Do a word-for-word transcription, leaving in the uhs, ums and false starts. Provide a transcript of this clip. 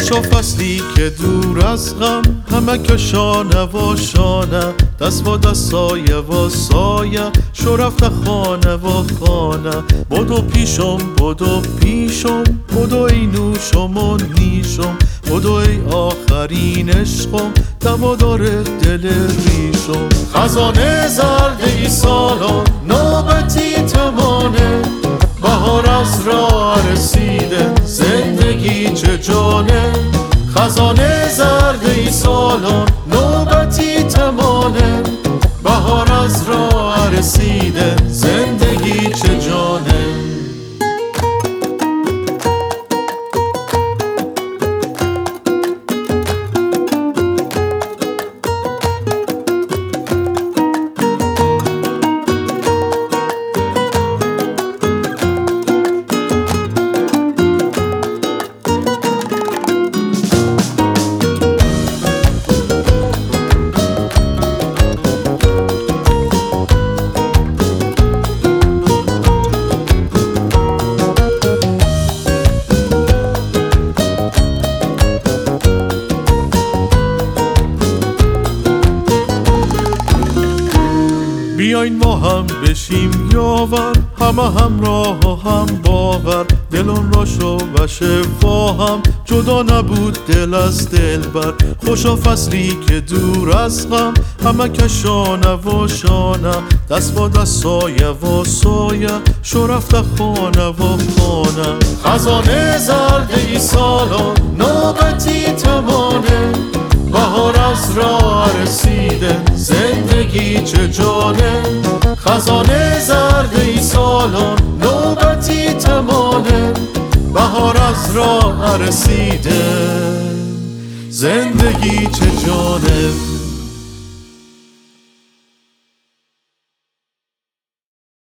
خوشا فصلی که دور از غم، همه که شانه و شانه، دست و دست سایه و سایه، شو رفته خانه و خانه. بدو پیشم بدو پیشم، بدو ای نوشم و نیشم، بدو ای آخرین عشقم، دوا داره دل ریشم. خزانه زرد ای سالان نوبتی تمانه، بهار از راه رسیده زندگی چه جانه. خزانه زرد ای سالان نوبتی تمانه، بهار از راه رسیده زندگی چه جانه. بیاین ما هم بشیم یاور، همه همراه و هم باور، دلون را شو و شفا هم، جدا نبود دل از دل بر. خوشا فصلی که دور از غم، همه که شانه و شانه، دست با دست سایه و سایه، شو رفته خانه و خانه. خزانه زرد ای سالان نوبتی تمانه، بهار از راه رسیده زندگی چه جانه. خزانه زرد ای سالان نوبتی تمانه، بهار از راه رسیده زندگی چه جانه.